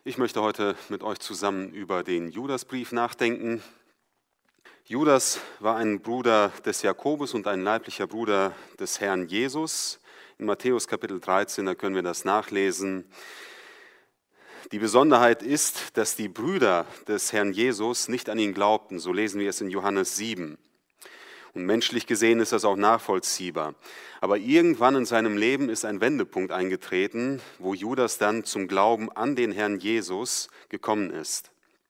Ich möchte heute mit euch zusammen über den Judasbrief nachdenken. Judas war ein Bruder des Jakobus und ein leiblicher Bruder des Herrn Jesus. In Matthäus Kapitel 13, da können wir das nachlesen. Die Besonderheit ist, dass die Brüder des Herrn Jesus nicht an ihn glaubten. So lesen wir es in Johannes 7. Und menschlich gesehen ist das auch nachvollziehbar. Aber irgendwann in seinem Leben ist ein Wendepunkt eingetreten, wo Judas dann zum Glauben an den Herrn Jesus gekommen ist.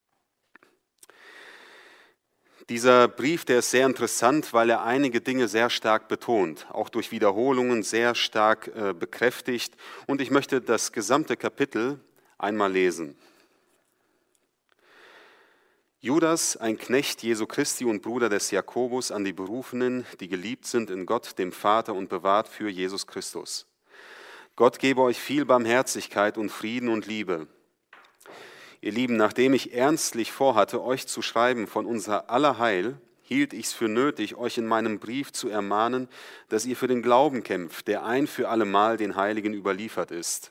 Dieser Brief, der ist sehr interessant, weil er einige Dinge sehr stark betont, auch durch Wiederholungen sehr stark bekräftigt. Und ich möchte das gesamte Kapitel einmal lesen. Judas, ein Knecht Jesu Christi und Bruder des Jakobus, an die Berufenen, die geliebt sind in Gott, dem Vater und bewahrt für Jesus Christus. Gott gebe euch viel Barmherzigkeit und Frieden und Liebe. Ihr Lieben, nachdem ich ernstlich vorhatte, euch zu schreiben von unser aller Heil, hielt ich es für nötig, euch in meinem Brief zu ermahnen, dass ihr für den Glauben kämpft, der ein für allemal den Heiligen überliefert ist.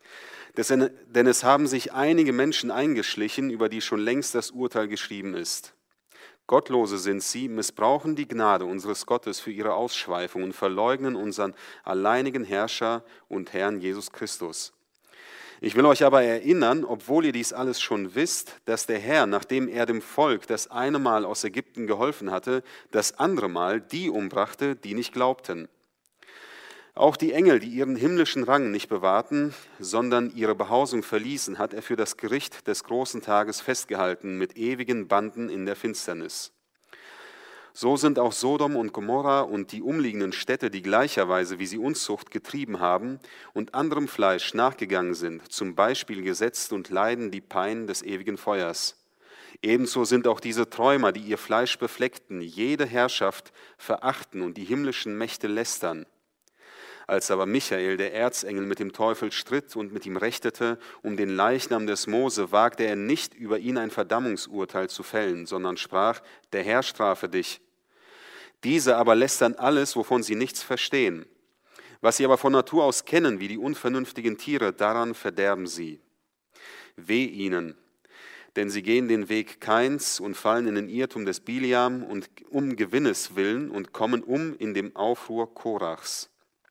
Denn es haben sich einige Menschen eingeschlichen, über die schon längst das Urteil geschrieben ist. Gottlose sind sie, missbrauchen die Gnade unseres Gottes für ihre Ausschweifung und verleugnen unseren alleinigen Herrscher und Herrn Jesus Christus. Ich will euch aber erinnern, obwohl ihr dies alles schon wisst, dass der Herr, nachdem er dem Volk das eine Mal aus Ägypten geholfen hatte, das andere Mal die umbrachte, die nicht glaubten. Auch die Engel, die ihren himmlischen Rang nicht bewahrten, sondern ihre Behausung verließen, hat er für das Gericht des großen Tages festgehalten mit ewigen Banden in der Finsternis. So sind auch Sodom und Gomorra und die umliegenden Städte, die gleicherweise wie sie Unzucht getrieben haben und anderem Fleisch nachgegangen sind, zum Beispiel gesetzt und leiden die Pein des ewigen Feuers. Ebenso sind auch diese Träumer, die ihr Fleisch befleckten, jede Herrschaft verachten und die himmlischen Mächte lästern. Als aber Michael, der Erzengel, mit dem Teufel stritt und mit ihm rechtete, um den Leichnam des Mose, wagte er nicht, über ihn ein Verdammungsurteil zu fällen, sondern sprach, der Herr strafe dich. Diese aber lästern alles, wovon sie nichts verstehen. Was sie aber von Natur aus kennen, wie die unvernünftigen Tiere, daran verderben sie. Weh ihnen, denn sie gehen den Weg Kains und fallen in den Irrtum des Biliam und um Gewinnes willen und kommen um in dem Aufruhr Korachs.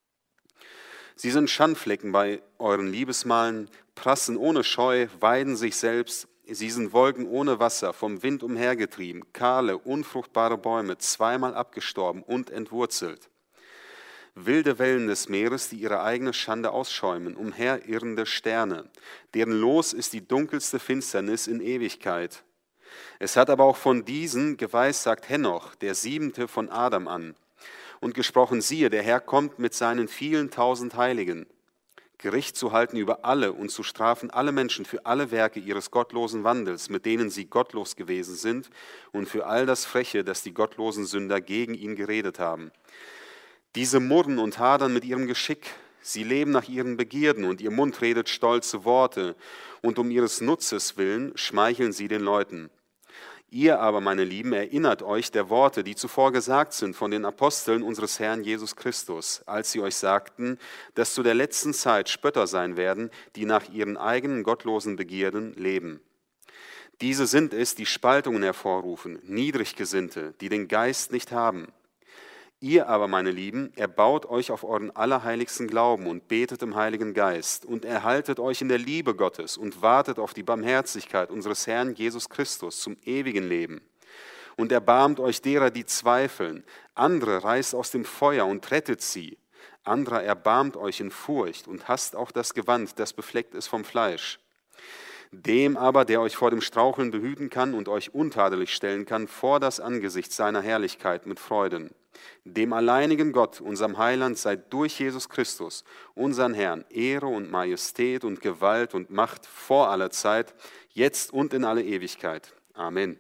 Sie sind Schandflecken bei euren Liebesmalen, prassen ohne Scheu, weiden sich selbst. Sie sind Wolken ohne Wasser, vom Wind umhergetrieben, kahle, unfruchtbare Bäume, zweimal abgestorben und entwurzelt. Wilde Wellen des Meeres, die ihre eigene Schande ausschäumen, umherirrende Sterne, deren Los ist die dunkelste Finsternis in Ewigkeit. Es hat aber auch von diesen geweissagt Henoch, der 7. von Adam an. Und gesprochen, siehe, der Herr kommt mit seinen vielen tausend Heiligen, Gericht zu halten über alle und zu strafen alle Menschen für alle Werke ihres gottlosen Wandels, mit denen sie gottlos gewesen sind, und für all das Freche, das die gottlosen Sünder gegen ihn geredet haben. Diese murren und hadern mit ihrem Geschick, sie leben nach ihren Begierden, und ihr Mund redet stolze Worte, und um ihres Nutzes willen schmeicheln sie den Leuten. Ihr aber, meine Lieben, erinnert euch der Worte, die zuvor gesagt sind von den Aposteln unseres Herrn Jesus Christus, als sie euch sagten, dass zu der letzten Zeit Spötter sein werden, die nach ihren eigenen gottlosen Begierden leben. Diese sind es, die Spaltungen hervorrufen, Niedriggesinnte, die den Geist nicht haben. Ihr aber, meine Lieben, erbaut euch auf euren allerheiligsten Glauben und betet im Heiligen Geist und erhaltet euch in der Liebe Gottes und wartet auf die Barmherzigkeit unseres Herrn Jesus Christus zum ewigen Leben. Und erbarmt euch derer, die zweifeln. Andere reißt aus dem Feuer und rettet sie. Anderer erbarmt euch in Furcht und hasst auch das Gewand, das befleckt ist vom Fleisch. Dem aber, der euch vor dem Straucheln behüten kann und euch untadelig stellen kann, vor das Angesicht seiner Herrlichkeit mit Freuden. Dem alleinigen Gott, unserem Heiland, sei durch Jesus Christus, unseren Herrn, Ehre und Majestät und Gewalt und Macht vor aller Zeit, jetzt und in alle Ewigkeit. Amen.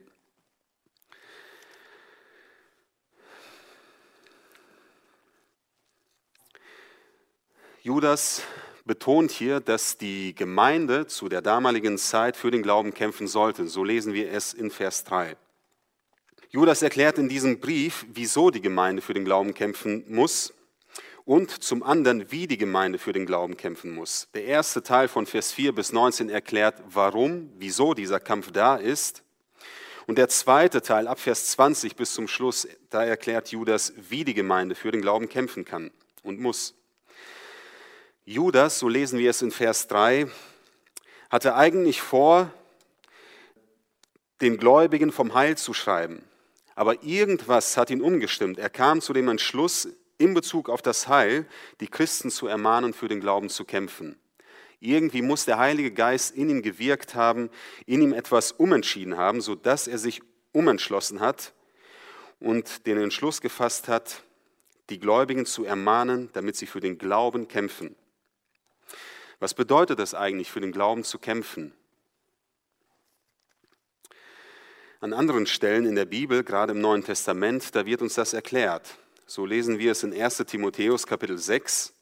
Judas betont hier, dass die Gemeinde zu der damaligen Zeit für den Glauben kämpfen sollte. So lesen wir es in Vers 3. Judas erklärt in diesem Brief, wieso die Gemeinde für den Glauben kämpfen muss und zum anderen, wie die Gemeinde für den Glauben kämpfen muss. Der erste Teil von Vers 4 bis 19 erklärt, warum, wieso dieser Kampf da ist. Und der zweite Teil, ab Vers 20 bis zum Schluss, da erklärt Judas, wie die Gemeinde für den Glauben kämpfen kann und muss. Judas, so lesen wir es in Vers 3, hatte eigentlich vor, den Gläubigen vom Heil zu schreiben. Aber irgendwas hat ihn umgestimmt. Er kam zu dem Entschluss, in Bezug auf das Heil, die Christen zu ermahnen, für den Glauben zu kämpfen. Irgendwie muss der Heilige Geist in ihm gewirkt haben, in ihm etwas umentschieden haben, sodass er sich umentschlossen hat und den Entschluss gefasst hat, die Gläubigen zu ermahnen, damit sie für den Glauben kämpfen. Was bedeutet es eigentlich, für den Glauben zu kämpfen? An anderen Stellen in der Bibel, gerade im Neuen Testament, da wird uns das erklärt. So lesen wir es in 1. Timotheus Kapitel 6,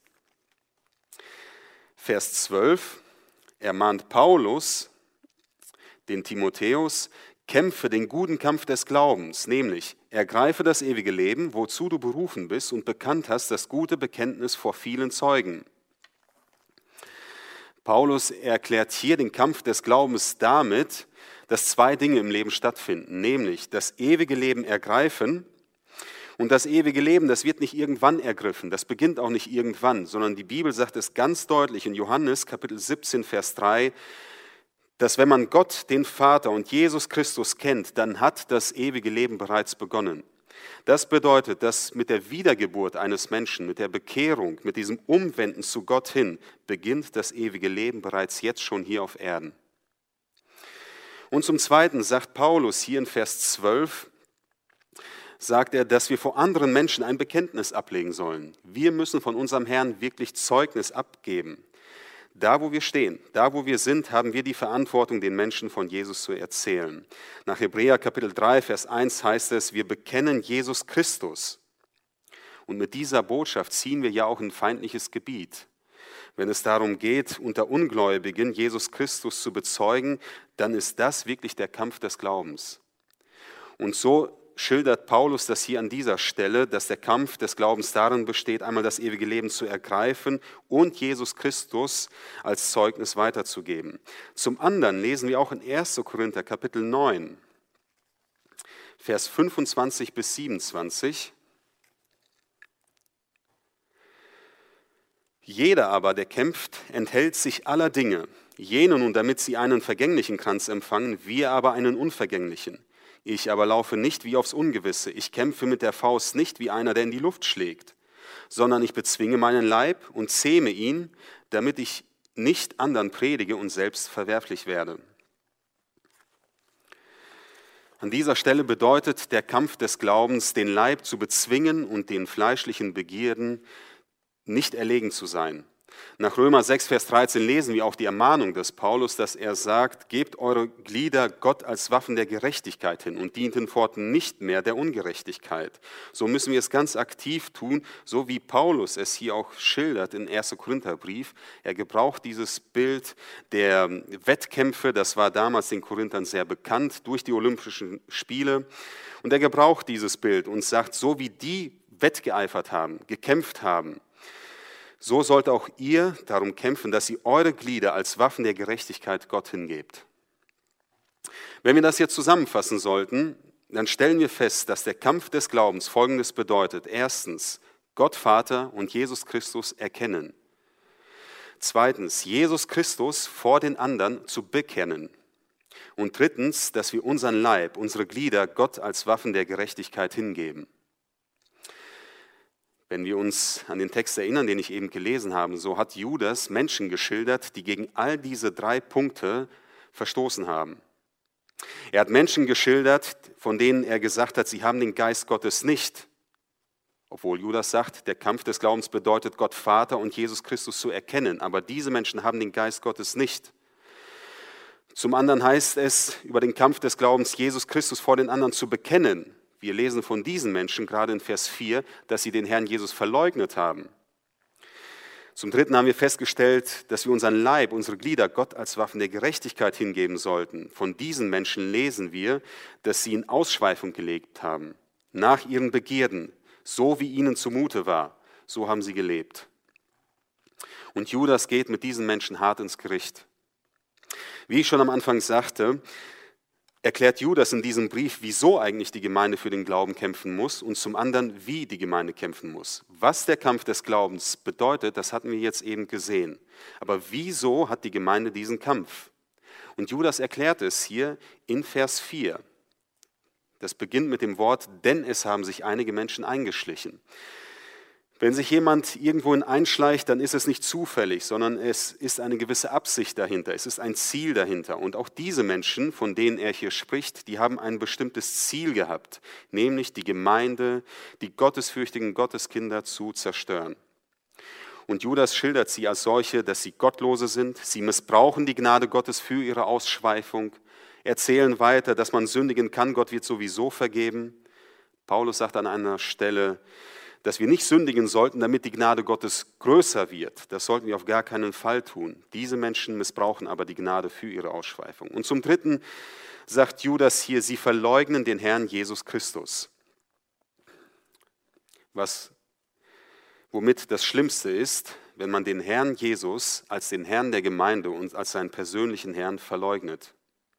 Vers 12. Ermahnt Paulus den Timotheus, kämpfe den guten Kampf des Glaubens, nämlich ergreife das ewige Leben, wozu du berufen bist und bekannt hast das gute Bekenntnis vor vielen Zeugen. Paulus erklärt hier den Kampf des Glaubens damit, dass zwei Dinge im Leben stattfinden, nämlich das ewige Leben ergreifen. Und das ewige Leben, das wird nicht irgendwann ergriffen, das beginnt auch nicht irgendwann, sondern die Bibel sagt es ganz deutlich in Johannes Kapitel 17, Vers 3, dass wenn man Gott, den Vater und Jesus Christus kennt, dann hat das ewige Leben bereits begonnen. Das bedeutet, dass mit der Wiedergeburt eines Menschen, mit der Bekehrung, mit diesem Umwenden zu Gott hin, beginnt das ewige Leben bereits jetzt schon hier auf Erden. Und zum Zweiten sagt Paulus hier in Vers 12, sagt er, dass wir vor anderen Menschen ein Bekenntnis ablegen sollen. Wir müssen von unserem Herrn wirklich Zeugnis abgeben. Da, wo wir stehen, da, wo wir sind, haben wir die Verantwortung, den Menschen von Jesus zu erzählen. Nach Hebräer Kapitel 3, Vers 1 heißt es, wir bekennen Jesus Christus. Und mit dieser Botschaft ziehen wir ja auch in feindliches Gebiet. Wenn es darum geht, unter Ungläubigen Jesus Christus zu bezeugen, dann ist das wirklich der Kampf des Glaubens. Und so schildert Paulus das hier an dieser Stelle, dass der Kampf des Glaubens darin besteht, einmal das ewige Leben zu ergreifen und Jesus Christus als Zeugnis weiterzugeben. Zum anderen lesen wir auch in 1. Korinther Kapitel 9, Vers 25 bis 27. Jeder aber, der kämpft, enthält sich aller Dinge. Jene nun, damit sie einen vergänglichen Kranz empfangen, wir aber einen unvergänglichen. Ich aber laufe nicht wie aufs Ungewisse, ich kämpfe mit der Faust nicht wie einer, der in die Luft schlägt, sondern ich bezwinge meinen Leib und zähme ihn, damit ich nicht anderen predige und selbst verwerflich werde. An dieser Stelle bedeutet der Kampf des Glaubens, den Leib zu bezwingen und den fleischlichen Begierden nicht erlegen zu sein. Nach Römer 6, Vers 13 lesen wir auch die Ermahnung des Paulus, dass er sagt, gebt eure Glieder Gott als Waffen der Gerechtigkeit hin und dient hinforten nicht mehr der Ungerechtigkeit. So müssen wir es ganz aktiv tun, so wie Paulus es hier auch schildert in 1. Korintherbrief. Er gebraucht dieses Bild der Wettkämpfe, das war damals den Korinthern sehr bekannt durch die Olympischen Spiele. Und er gebraucht dieses Bild und sagt, so wie die wettgeeifert haben, gekämpft haben, so sollt auch ihr darum kämpfen, dass ihr eure Glieder als Waffen der Gerechtigkeit Gott hingebt. Wenn wir das jetzt zusammenfassen sollten, dann stellen wir fest, dass der Kampf des Glaubens Folgendes bedeutet. Erstens, Gott Vater und Jesus Christus erkennen. Zweitens, Jesus Christus vor den anderen zu bekennen. Und drittens, dass wir unseren Leib, unsere Glieder Gott als Waffen der Gerechtigkeit hingeben. Wenn wir uns an den Text erinnern, den ich eben gelesen habe, so hat Judas Menschen geschildert, die gegen all diese 3 Punkte verstoßen haben. Er hat Menschen geschildert, von denen er gesagt hat, sie haben den Geist Gottes nicht. Obwohl Judas sagt, der Kampf des Glaubens bedeutet, Gott Vater und Jesus Christus zu erkennen. Aber diese Menschen haben den Geist Gottes nicht. Zum anderen heißt es, über den Kampf des Glaubens Jesus Christus vor den anderen zu bekennen. Wir lesen von diesen Menschen gerade in Vers 4, dass sie den Herrn Jesus verleugnet haben. Zum Dritten haben wir festgestellt, dass wir unseren Leib, unsere Glieder Gott als Waffen der Gerechtigkeit hingeben sollten. Von diesen Menschen lesen wir, dass sie in Ausschweifung gelebt haben, nach ihren Begierden, so wie ihnen zumute war, so haben sie gelebt. Und Judas geht mit diesen Menschen hart ins Gericht. Wie ich schon am Anfang sagte, erklärt Judas in diesem Brief, wieso eigentlich die Gemeinde für den Glauben kämpfen muss und zum anderen, wie die Gemeinde kämpfen muss. Was der Kampf des Glaubens bedeutet, das hatten wir jetzt eben gesehen. Aber wieso hat die Gemeinde diesen Kampf? Und Judas erklärt es hier in Vers 4. Das beginnt mit dem Wort, denn es haben sich einige Menschen eingeschlichen. Wenn sich jemand irgendwohin einschleicht, dann ist es nicht zufällig, sondern es ist eine gewisse Absicht dahinter, es ist ein Ziel dahinter. Und auch diese Menschen, von denen er hier spricht, die haben ein bestimmtes Ziel gehabt, nämlich die Gemeinde, die gottesfürchtigen Gotteskinder zu zerstören. Und Judas schildert sie als solche, dass sie Gottlose sind, sie missbrauchen die Gnade Gottes für ihre Ausschweifung, erzählen weiter, dass man sündigen kann, Gott wird sowieso vergeben. Paulus sagt an einer Stelle, dass wir nicht sündigen sollten, damit die Gnade Gottes größer wird. Das sollten wir auf gar keinen Fall tun. Diese Menschen missbrauchen aber die Gnade für ihre Ausschweifung. Und zum Dritten sagt Judas hier, sie verleugnen den Herrn Jesus Christus. Womit das Schlimmste ist, wenn man den Herrn Jesus als den Herrn der Gemeinde und als seinen persönlichen Herrn verleugnet.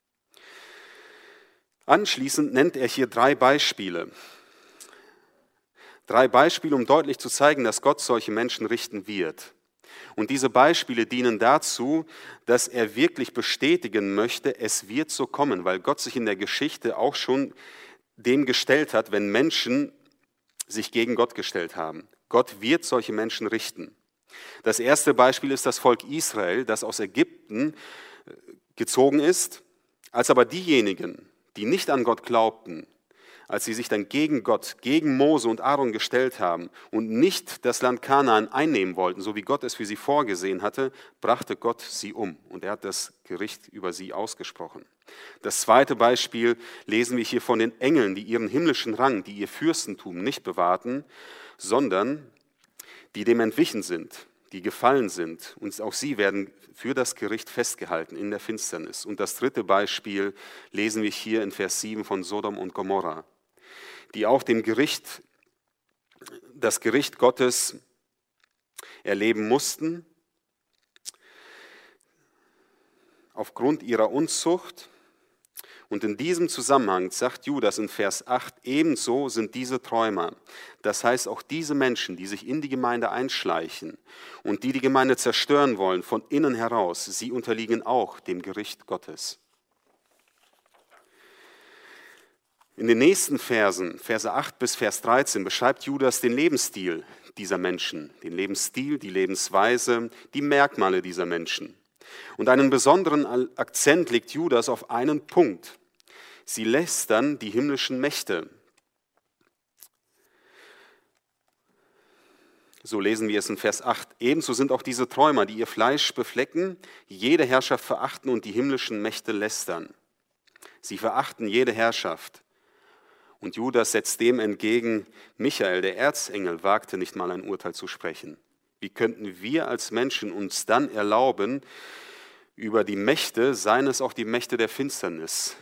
Anschließend nennt er hier 3 Beispiele. 3 Beispiele, um deutlich zu zeigen, dass Gott solche Menschen richten wird. Und diese Beispiele dienen dazu, dass er wirklich bestätigen möchte, es wird so kommen, weil Gott sich in der Geschichte auch schon dem gestellt hat, wenn Menschen sich gegen Gott gestellt haben. Gott wird solche Menschen richten. Das erste Beispiel ist das Volk Israel, das aus Ägypten gezogen ist, als aber diejenigen, die nicht an Gott glaubten, als sie sich dann gegen Gott, gegen Mose und Aaron gestellt haben und nicht das Land Kanaan einnehmen wollten, so wie Gott es für sie vorgesehen hatte, brachte Gott sie um und er hat das Gericht über sie ausgesprochen. Das zweite Beispiel lesen wir hier von den Engeln, die ihren himmlischen Rang, die ihr Fürstentum nicht bewahrten, sondern die dem entwichen sind, die gefallen sind und auch sie werden für das Gericht festgehalten in der Finsternis. Und das dritte Beispiel lesen wir hier in Vers 7 von Sodom und Gomorra, die auch das Gericht Gottes erleben mussten, aufgrund ihrer Unzucht. Und in diesem Zusammenhang sagt Judas in Vers 8, ebenso sind diese Träumer, das heißt auch diese Menschen, die sich in die Gemeinde einschleichen und die Gemeinde zerstören wollen von innen heraus, sie unterliegen auch dem Gericht Gottes. In den nächsten Versen, Verse 8 bis Vers 13, beschreibt Judas den Lebensstil dieser Menschen, den Lebensstil, die Lebensweise, die Merkmale dieser Menschen. Und einen besonderen Akzent legt Judas auf einen Punkt. Sie lästern die himmlischen Mächte. So lesen wir es in Vers 8. Ebenso sind auch diese Träumer, die ihr Fleisch beflecken, jede Herrschaft verachten und die himmlischen Mächte lästern. Sie verachten jede Herrschaft. Und Judas setzt dem entgegen, Michael, der Erzengel, wagte nicht mal ein Urteil zu sprechen. Wie könnten wir als Menschen uns dann erlauben, über die Mächte, seien es auch die Mächte der Finsternis,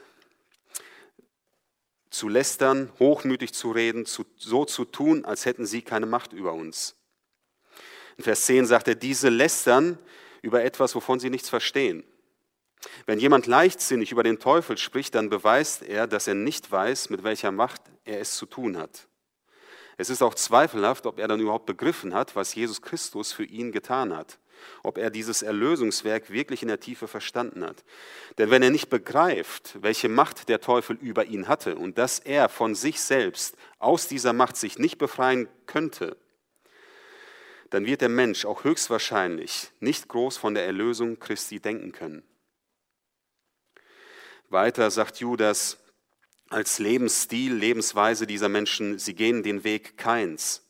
zu lästern, hochmütig zu reden, so zu tun, als hätten sie keine Macht über uns. In Vers 10 sagt er, diese lästern über etwas, wovon sie nichts verstehen. Wenn jemand leichtsinnig über den Teufel spricht, dann beweist er, dass er nicht weiß, mit welcher Macht er es zu tun hat. Es ist auch zweifelhaft, ob er dann überhaupt begriffen hat, was Jesus Christus für ihn getan hat. Ob er dieses Erlösungswerk wirklich in der Tiefe verstanden hat. Denn wenn er nicht begreift, welche Macht der Teufel über ihn hatte und dass er von sich selbst aus dieser Macht sich nicht befreien könnte, dann wird der Mensch auch höchstwahrscheinlich nicht groß von der Erlösung Christi denken können. Weiter sagt Judas, als Lebensstil, Lebensweise dieser Menschen, sie gehen den Weg Kains.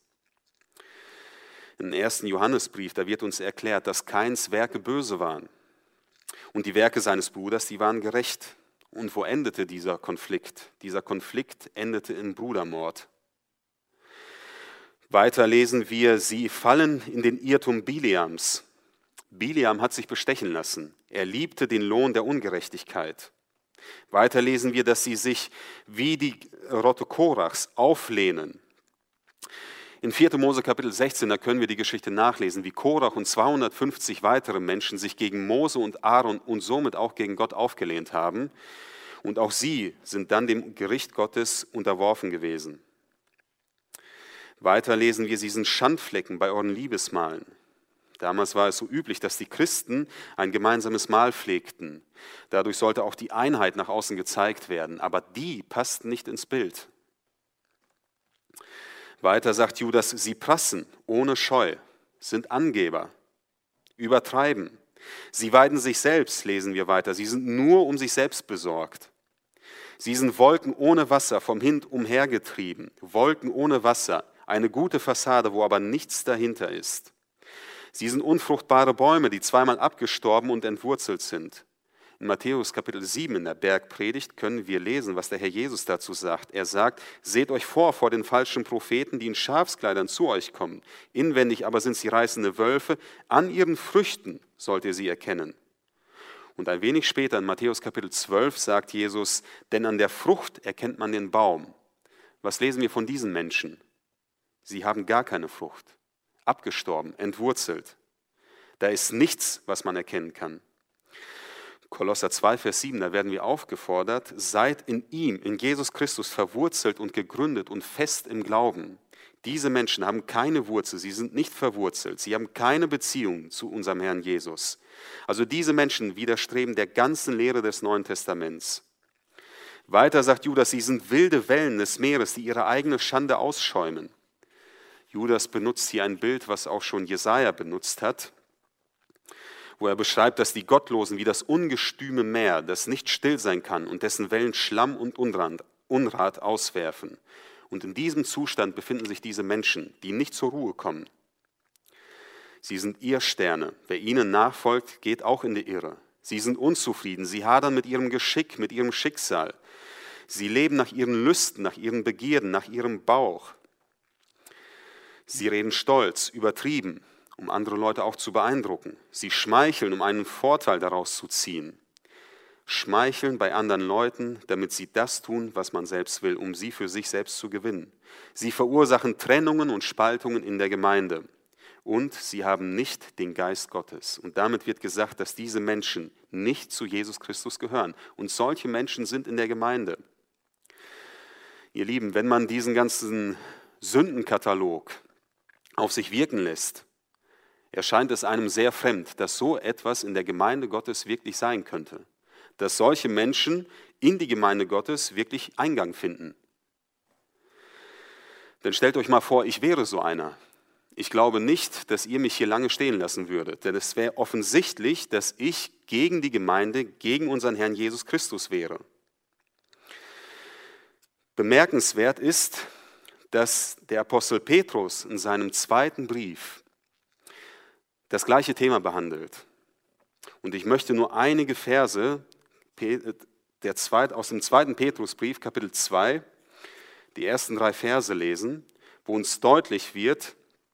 Im 1. Johannesbrief, da wird uns erklärt, dass Kains Werke böse waren. Und die Werke seines Bruders, die waren gerecht. Und wo endete dieser Konflikt? Dieser Konflikt endete im Brudermord. Weiter lesen wir, sie fallen in den Irrtum Bileams. Bileam hat sich bestechen lassen. Er liebte den Lohn der Ungerechtigkeit. Weiter lesen wir, dass sie sich wie die Rotte Korachs auflehnen. In 4. Mose Kapitel 16, da können wir die Geschichte nachlesen, wie Korach und 250 weitere Menschen sich gegen Mose und Aaron und somit auch gegen Gott aufgelehnt haben. Und auch sie sind dann dem Gericht Gottes unterworfen gewesen. Weiter lesen wir, sie sind Schandflecken bei euren Liebesmahlen. Damals war es so üblich, dass die Christen ein gemeinsames Mahl pflegten. Dadurch sollte auch die Einheit nach außen gezeigt werden, aber die passten nicht ins Bild. Weiter sagt Judas, sie prassen ohne Scheu, sind Angeber, übertreiben. Sie weiden sich selbst, lesen wir weiter. Sie sind nur um sich selbst besorgt. Sie sind Wolken ohne Wasser, vom Wind umhergetrieben. Wolken ohne Wasser, eine gute Fassade, wo aber nichts dahinter ist. Sie sind unfruchtbare Bäume, die zweimal abgestorben und entwurzelt sind. In Matthäus Kapitel 7 in der Bergpredigt können wir lesen, was der Herr Jesus dazu sagt. Er sagt, seht euch vor den falschen Propheten, die in Schafskleidern zu euch kommen. Inwendig aber sind sie reißende Wölfe. An ihren Früchten sollt ihr sie erkennen. Und ein wenig später in Matthäus Kapitel 12 sagt Jesus, denn an der Frucht erkennt man den Baum. Was lesen wir von diesen Menschen? Sie haben gar keine Frucht. Abgestorben, entwurzelt. Da ist nichts, was man erkennen kann. Kolosser 2, Vers 7, da werden wir aufgefordert, seid in ihm, in Jesus Christus verwurzelt und gegründet und fest im Glauben. Diese Menschen haben keine Wurzel, sie sind nicht verwurzelt, sie haben keine Beziehung zu unserem Herrn Jesus. Also diese Menschen widerstreben der ganzen Lehre des Neuen Testaments. Weiter sagt Judas, sie sind wilde Wellen des Meeres, die ihre eigene Schande ausschäumen. Judas benutzt hier ein Bild, was auch schon Jesaja benutzt hat, wo er beschreibt, dass die Gottlosen wie das ungestüme Meer, das nicht still sein kann und dessen Wellen Schlamm und Unrat auswerfen. Und in diesem Zustand befinden sich diese Menschen, die nicht zur Ruhe kommen. Sie sind Irrsterne. Wer ihnen nachfolgt, geht auch in die Irre. Sie sind unzufrieden, sie hadern mit ihrem Geschick, mit ihrem Schicksal. Sie leben nach ihren Lüsten, nach ihren Begierden, nach ihrem Bauch. Sie reden stolz, übertrieben, um andere Leute auch zu beeindrucken. Sie schmeicheln, um einen Vorteil daraus zu ziehen. Schmeicheln bei anderen Leuten, damit sie das tun, was man selbst will, um sie für sich selbst zu gewinnen. Sie verursachen Trennungen und Spaltungen in der Gemeinde. Und sie haben nicht den Geist Gottes. Und damit wird gesagt, dass diese Menschen nicht zu Jesus Christus gehören. Und solche Menschen sind in der Gemeinde. Ihr Lieben, wenn man diesen ganzen Sündenkatalog auf sich wirken lässt, erscheint es einem sehr fremd, dass so etwas in der Gemeinde Gottes wirklich sein könnte. Dass solche Menschen in die Gemeinde Gottes wirklich Eingang finden. Denn stellt euch mal vor, ich wäre so einer. Ich glaube nicht, dass ihr mich hier lange stehen lassen würdet, denn es wäre offensichtlich, dass ich gegen die Gemeinde, gegen unseren Herrn Jesus Christus wäre. Bemerkenswert ist, dass der Apostel Petrus in seinem zweiten Brief das gleiche Thema behandelt. Und ich möchte nur einige Verse aus dem zweiten Petrusbrief, Kapitel 2, die ersten 3 Verse lesen, wo uns deutlich wird,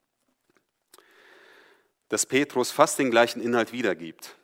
dass Petrus fast den gleichen Inhalt wiedergibt.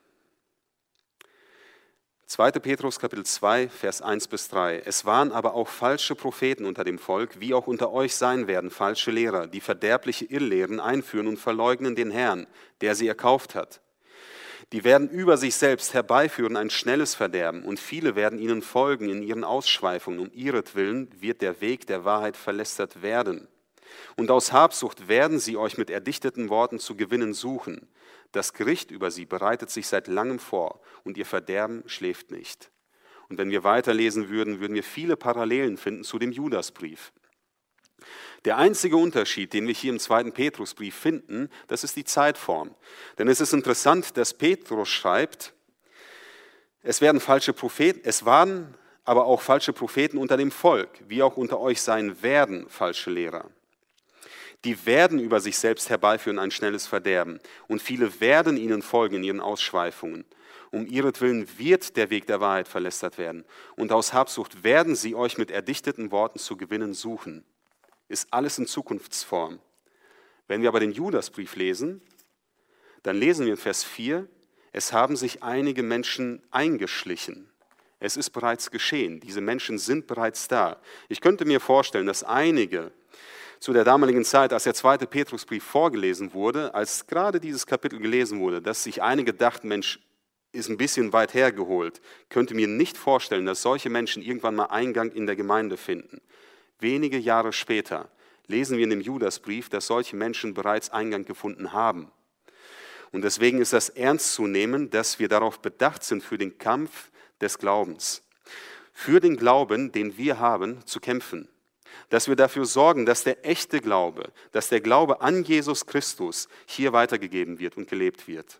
2. Petrus, Kapitel 2, Vers 1 bis 3. Es waren aber auch falsche Propheten unter dem Volk, wie auch unter euch sein werden falsche Lehrer, die verderbliche Irrlehren einführen und verleugnen den Herrn, der sie erkauft hat. Die werden über sich selbst herbeiführen ein schnelles Verderben, und viele werden ihnen folgen in ihren Ausschweifungen. Um ihretwillen wird der Weg der Wahrheit verlästert werden. Und aus Habsucht werden sie euch mit erdichteten Worten zu gewinnen suchen. Das Gericht über sie bereitet sich seit langem vor, und ihr Verderben schläft nicht. Und wenn wir weiterlesen würden, würden wir viele Parallelen finden zu dem Judasbrief. Der einzige Unterschied, den wir hier im 2. Petrusbrief finden, das ist die Zeitform. Denn es ist interessant, dass Petrus schreibt, es waren aber auch falsche Propheten unter dem Volk, wie auch unter euch sein werden falsche Lehrer. Die werden über sich selbst herbeiführen ein schnelles Verderben, und viele werden ihnen folgen in ihren Ausschweifungen. Um ihretwillen wird der Weg der Wahrheit verlästert werden, und aus Habsucht werden sie euch mit erdichteten Worten zu gewinnen suchen. Ist alles in Zukunftsform. Wenn wir aber den Judasbrief lesen, dann lesen wir in Vers 4, es haben sich einige Menschen eingeschlichen. Es ist bereits geschehen, diese Menschen sind bereits da. Ich könnte mir vorstellen, dass einige zu der damaligen Zeit, als der zweite Petrusbrief vorgelesen wurde, als gerade dieses Kapitel gelesen wurde, dass sich einige dachten, Mensch, ist ein bisschen weit hergeholt, könnte mir nicht vorstellen, dass solche Menschen irgendwann mal Eingang in der Gemeinde finden. Wenige Jahre später lesen wir in dem Judasbrief, dass solche Menschen bereits Eingang gefunden haben. Und deswegen ist das ernst zu nehmen, dass wir darauf bedacht sind, für den Kampf des Glaubens, für den Glauben, den wir haben, zu kämpfen. Dass wir dafür sorgen, dass der echte Glaube, dass der Glaube an Jesus Christus hier weitergegeben wird und gelebt wird.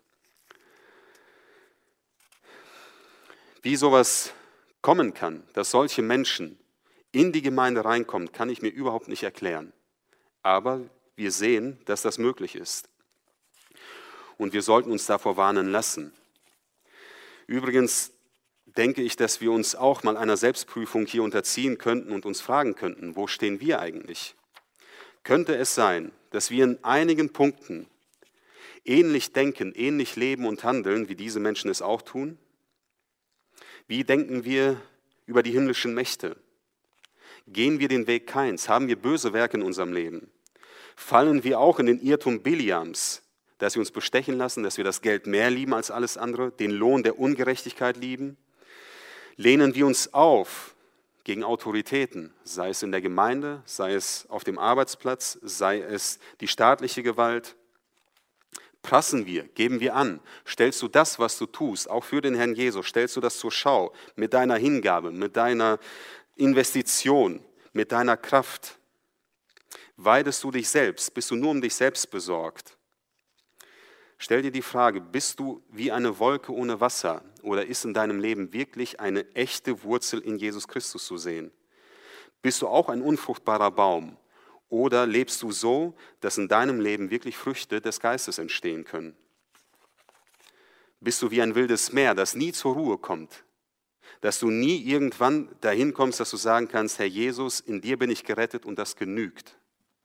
Wie sowas kommen kann, dass solche Menschen in die Gemeinde reinkommen, kann ich mir überhaupt nicht erklären. Aber wir sehen, dass das möglich ist. Und wir sollten uns davor warnen lassen. Übrigens denke ich, dass wir uns auch mal einer Selbstprüfung hier unterziehen könnten und uns fragen könnten, wo stehen wir eigentlich? Könnte es sein, dass wir in einigen Punkten ähnlich denken, ähnlich leben und handeln, wie diese Menschen es auch tun? Wie denken wir über die himmlischen Mächte? Gehen wir den Weg Kains? Haben wir böse Werke in unserem Leben? Fallen wir auch in den Irrtum Biliams, dass wir uns bestechen lassen, dass wir das Geld mehr lieben als alles andere, den Lohn der Ungerechtigkeit lieben? Lehnen wir uns auf gegen Autoritäten, sei es in der Gemeinde, sei es auf dem Arbeitsplatz, sei es die staatliche Gewalt? Prassen wir, geben wir an, stellst du das, was du tust, auch für den Herrn Jesus, stellst du das zur Schau mit deiner Hingabe, mit deiner Investition, mit deiner Kraft? Weidest du dich selbst? Bist du nur um dich selbst besorgt? Stell dir die Frage, bist du wie eine Wolke ohne Wasser oder ist in deinem Leben wirklich eine echte Wurzel in Jesus Christus zu sehen? Bist du auch ein unfruchtbarer Baum? Oder lebst du so, dass in deinem Leben wirklich Früchte des Geistes entstehen können? Bist du wie ein wildes Meer, das nie zur Ruhe kommt? Dass du nie irgendwann dahin kommst, dass du sagen kannst, Herr Jesus, in dir bin ich gerettet und das genügt?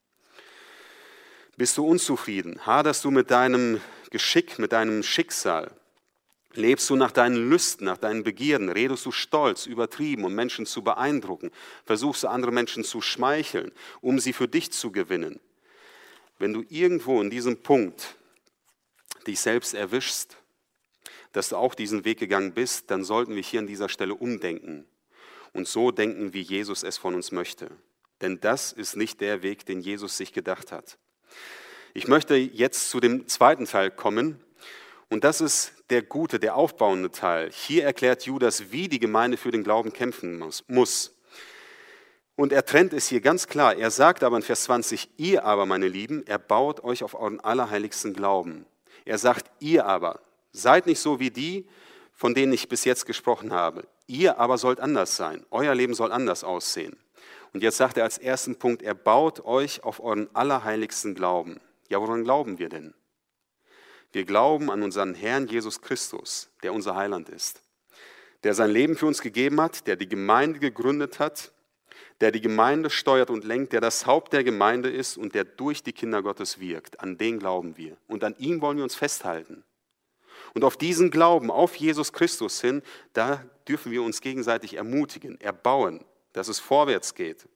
Bist du unzufrieden? Haderst du mit deinem Geschick, mit deinem Schicksal? Lebst du nach deinen Lüsten, nach deinen Begierden? Redest du stolz, übertrieben, um Menschen zu beeindrucken? Versuchst du andere Menschen zu schmeicheln, um sie für dich zu gewinnen? Wenn du irgendwo in diesem Punkt dich selbst erwischst, dass du auch diesen Weg gegangen bist, dann sollten wir hier an dieser Stelle umdenken und so denken, wie Jesus es von uns möchte. Denn das ist nicht der Weg, den Jesus sich gedacht hat. Ich möchte jetzt zu dem zweiten Teil kommen. Und das ist der gute, der aufbauende Teil. Hier erklärt Judas, wie die Gemeinde für den Glauben kämpfen muss. Und er trennt es hier ganz klar. Er sagt aber in Vers 20, ihr aber, meine Lieben, erbaut euch auf euren allerheiligsten Glauben. Er sagt, ihr aber, seid nicht so wie die, von denen ich bis jetzt gesprochen habe. Ihr aber sollt anders sein. Euer Leben soll anders aussehen. Und jetzt sagt er als ersten Punkt, erbaut euch auf euren allerheiligsten Glauben. Ja, woran glauben wir denn? Wir glauben an unseren Herrn Jesus Christus, der unser Heiland ist, der sein Leben für uns gegeben hat, der die Gemeinde gegründet hat, der die Gemeinde steuert und lenkt, der das Haupt der Gemeinde ist und der durch die Kinder Gottes wirkt. An den glauben wir und an ihm wollen wir uns festhalten. Und auf diesen Glauben, auf Jesus Christus hin, da dürfen wir uns gegenseitig ermutigen, erbauen, dass es vorwärts geht.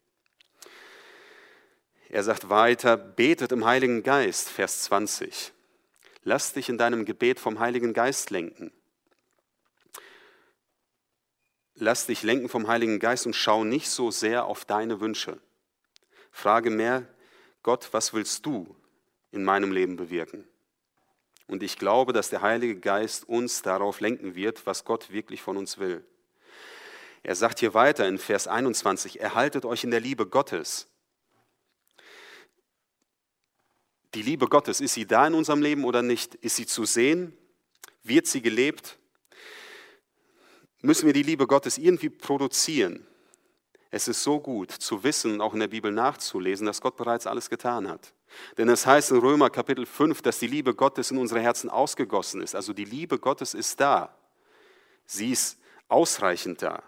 Er sagt weiter, betet im Heiligen Geist, Vers 20. Lass dich in deinem Gebet vom Heiligen Geist lenken. Lass dich lenken vom Heiligen Geist und schau nicht so sehr auf deine Wünsche. Frage mehr, Gott, was willst du in meinem Leben bewirken? Und ich glaube, dass der Heilige Geist uns darauf lenken wird, was Gott wirklich von uns will. Er sagt hier weiter in Vers 21, erhaltet euch in der Liebe Gottes. Die Liebe Gottes, ist sie da in unserem Leben oder nicht? Ist sie zu sehen? Wird sie gelebt? Müssen wir die Liebe Gottes irgendwie produzieren? Es ist so gut zu wissen und auch in der Bibel nachzulesen, dass Gott bereits alles getan hat. Denn es heißt in Römer Kapitel 5, dass die Liebe Gottes in unsere Herzen ausgegossen ist. Also die Liebe Gottes ist da. Sie ist ausreichend da.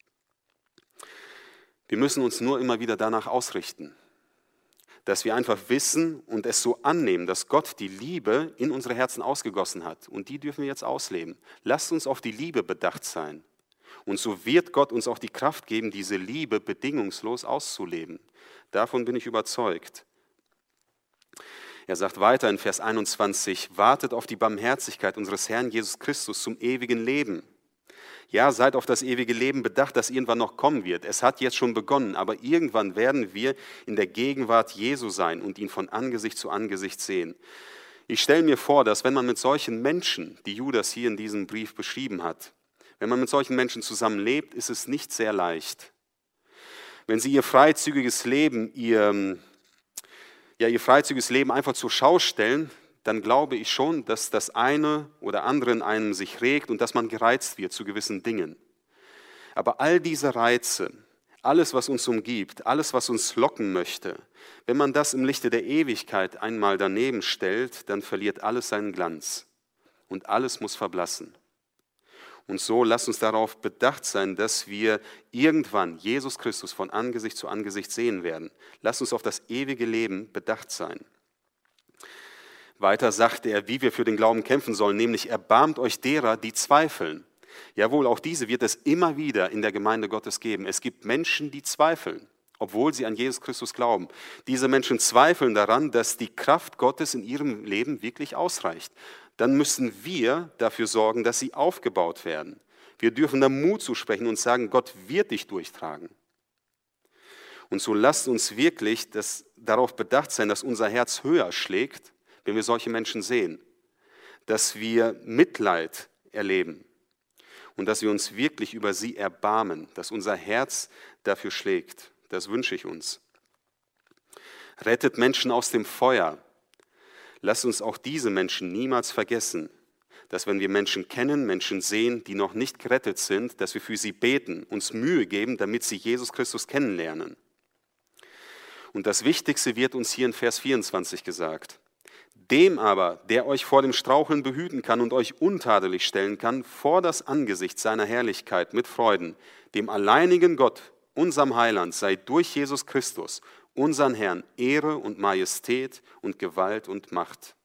Wir müssen uns nur immer wieder danach ausrichten. Dass wir einfach wissen und es so annehmen, dass Gott die Liebe in unsere Herzen ausgegossen hat. Und die dürfen wir jetzt ausleben. Lasst uns auf die Liebe bedacht sein. Und so wird Gott uns auch die Kraft geben, diese Liebe bedingungslos auszuleben. Davon bin ich überzeugt. Er sagt weiter in Vers 21, wartet auf die Barmherzigkeit unseres Herrn Jesus Christus zum ewigen Leben. Ja, seid auf das ewige Leben bedacht, das irgendwann noch kommen wird. Es hat jetzt schon begonnen, aber irgendwann werden wir in der Gegenwart Jesu sein und ihn von Angesicht zu Angesicht sehen. Ich stelle mir vor, dass wenn man mit solchen Menschen, die Judas hier in diesem Brief beschrieben hat, wenn man mit solchen Menschen zusammenlebt, ist es nicht sehr leicht. Wenn sie ihr freizügiges Leben einfach zur Schau stellen, dann glaube ich schon, dass das eine oder andere in einem sich regt und dass man gereizt wird zu gewissen Dingen. Aber all diese Reize, alles, was uns umgibt, alles, was uns locken möchte, wenn man das im Lichte der Ewigkeit einmal daneben stellt, dann verliert alles seinen Glanz und alles muss verblassen. Und so lasst uns darauf bedacht sein, dass wir irgendwann Jesus Christus von Angesicht zu Angesicht sehen werden. Lasst uns auf das ewige Leben bedacht sein. Weiter sagte er, wie wir für den Glauben kämpfen sollen, nämlich erbarmt euch derer, die zweifeln. Jawohl, auch diese wird es immer wieder in der Gemeinde Gottes geben. Es gibt Menschen, die zweifeln, obwohl sie an Jesus Christus glauben. Diese Menschen zweifeln daran, dass die Kraft Gottes in ihrem Leben wirklich ausreicht. Dann müssen wir dafür sorgen, dass sie aufgebaut werden. Wir dürfen da Mut zusprechen und sagen, Gott wird dich durchtragen. Und so lasst uns wirklich darauf bedacht sein, dass unser Herz höher schlägt, wenn wir solche Menschen sehen, dass wir Mitleid erleben und dass wir uns wirklich über sie erbarmen, dass unser Herz dafür schlägt. Das wünsche ich uns. Rettet Menschen aus dem Feuer. Lasst uns auch diese Menschen niemals vergessen, dass wenn wir Menschen kennen, Menschen sehen, die noch nicht gerettet sind, dass wir für sie beten, uns Mühe geben, damit sie Jesus Christus kennenlernen. Und das Wichtigste wird uns hier in Vers 24 gesagt. Dem aber, der euch vor dem Straucheln behüten kann und euch untadelig stellen kann, vor das Angesicht seiner Herrlichkeit mit Freuden, dem alleinigen Gott, unserem Heiland, sei durch Jesus Christus, unseren Herrn, Ehre und Majestät und Gewalt und Macht.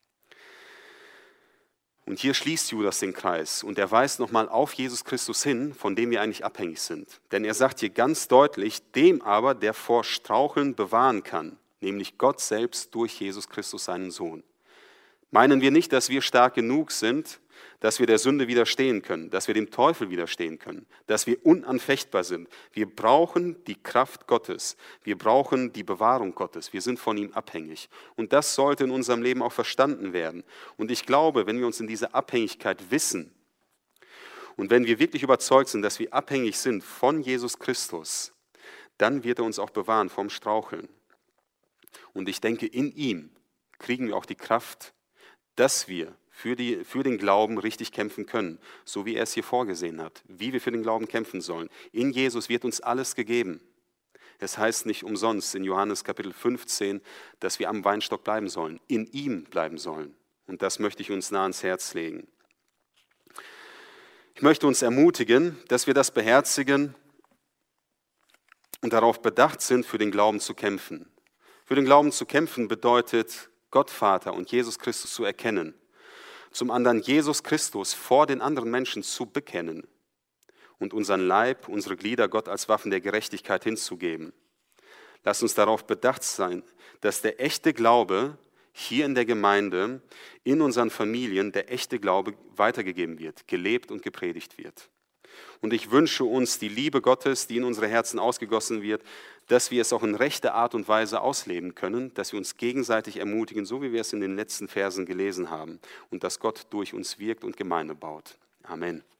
Und hier schließt Judas den Kreis und er weist nochmal auf Jesus Christus hin, von dem wir eigentlich abhängig sind. Denn er sagt hier ganz deutlich, dem aber, der vor Straucheln bewahren kann, nämlich Gott selbst durch Jesus Christus, seinen Sohn. Meinen wir nicht, dass wir stark genug sind, dass wir der Sünde widerstehen können, dass wir dem Teufel widerstehen können, dass wir unanfechtbar sind. Wir brauchen die Kraft Gottes, wir brauchen die Bewahrung Gottes, wir sind von ihm abhängig. Und das sollte in unserem Leben auch verstanden werden. Und ich glaube, wenn wir uns in dieser Abhängigkeit wissen und wenn wir wirklich überzeugt sind, dass wir abhängig sind von Jesus Christus, dann wird er uns auch bewahren vom Straucheln. Und ich denke, in ihm kriegen wir auch die Kraft, dass wir für den Glauben richtig kämpfen können, so wie er es hier vorgesehen hat, wie wir für den Glauben kämpfen sollen. In Jesus wird uns alles gegeben. Es heißt nicht umsonst in Johannes Kapitel 15, dass wir am Weinstock bleiben sollen, in ihm bleiben sollen. Und das möchte ich uns nah ans Herz legen. Ich möchte uns ermutigen, dass wir das beherzigen und darauf bedacht sind, für den Glauben zu kämpfen. Für den Glauben zu kämpfen bedeutet, Gott Vater und Jesus Christus zu erkennen. Zum anderen Jesus Christus vor den anderen Menschen zu bekennen und unseren Leib, unsere Glieder Gott als Waffen der Gerechtigkeit hinzugeben. Lasst uns darauf bedacht sein, dass der echte Glaube hier in der Gemeinde, in unseren Familien, der echte Glaube weitergegeben wird, gelebt und gepredigt wird. Und ich wünsche uns die Liebe Gottes, die in unsere Herzen ausgegossen wird, dass wir es auch in rechter Art und Weise ausleben können, dass wir uns gegenseitig ermutigen, so wie wir es in den letzten Versen gelesen haben, und dass Gott durch uns wirkt und Gemeinde baut. Amen.